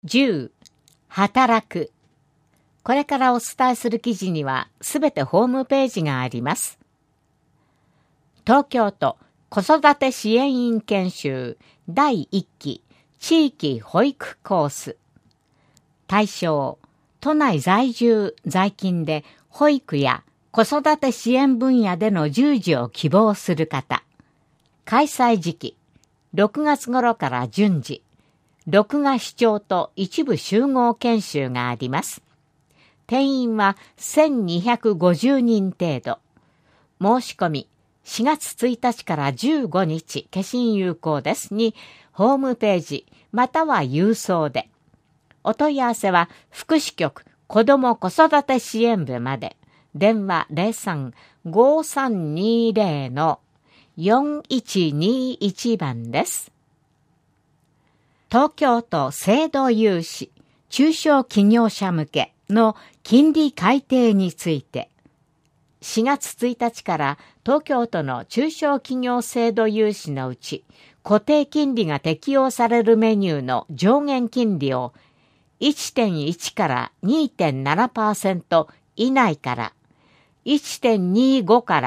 10、働く。これからお伝えする記事にはすべてホームページがあります。東京都子育て支援員研修第1期地域保育コース。対象、都内在住在勤で保育や子育て支援分野での従事を希望する方。開催時期、6月頃から順次。録画視聴と一部集合研修があります。定員は1250人程度。申し込み、4月1日から15日、消印有効ですに、ホームページ、または郵送で。お問い合わせは、福祉局子ども子育て支援部まで。電話 03-5320-4121 番です。東京都制度融資中小企業者向けの金利改定について、4月1日から東京都の中小企業制度融資のうち固定金利が適用されるメニューの上限金利を 1.1 から 2.7% 以内から 1.25 から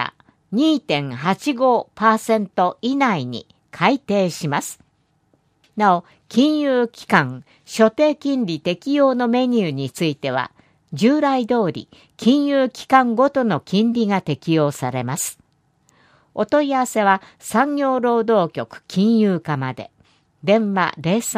2.85% 以内に改定します。なお、金融機関所定金利適用のメニューについては、従来通り金融機関ごとの金利が適用されます。お問い合わせは産業労働局金融課まで。電話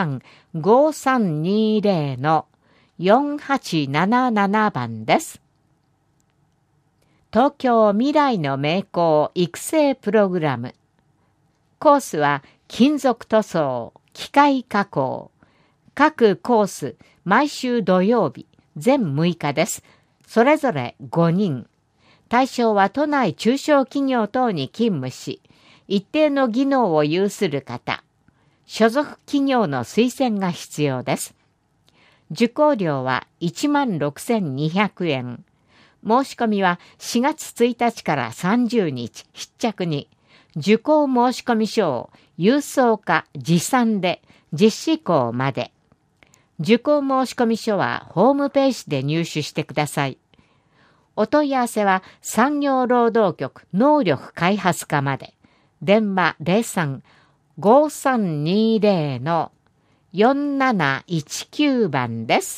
03-5320-4877 番です。東京未来の名工育成プログラム。コースは金属塗装、機械加工。各コース、毎週土曜日、全6日です。それぞれ5人。対象は都内中小企業等に勤務し、一定の技能を有する方。所属企業の推薦が必要です。受講料は16,200円。申し込みは4月1日から30日必着に、受講申込書を郵送か持参で実施校まで。受講申込書はホームページで入手してください。お問い合わせは産業労働局能力開発課まで。電話 03-5320-4719 番です。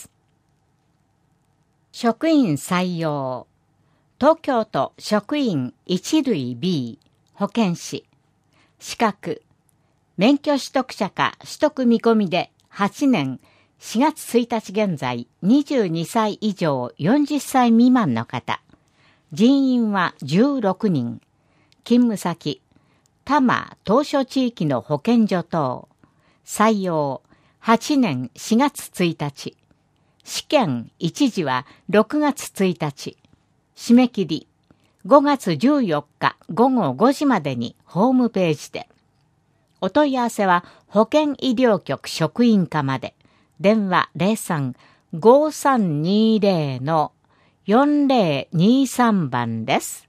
職員採用。東京都職員一類 B 保健師。資格。免許取得者か取得見込みで8年4月1日現在22歳以上40歳未満の方。人員は16人。勤務先、多摩島嶼地域の保健所等。採用、8年4月1日。試験一時は6月1日。締め切り、5月14日午後5時までにホームページで。お問い合わせは保健医療局職員課まで。電話 03-5320-4023 番です。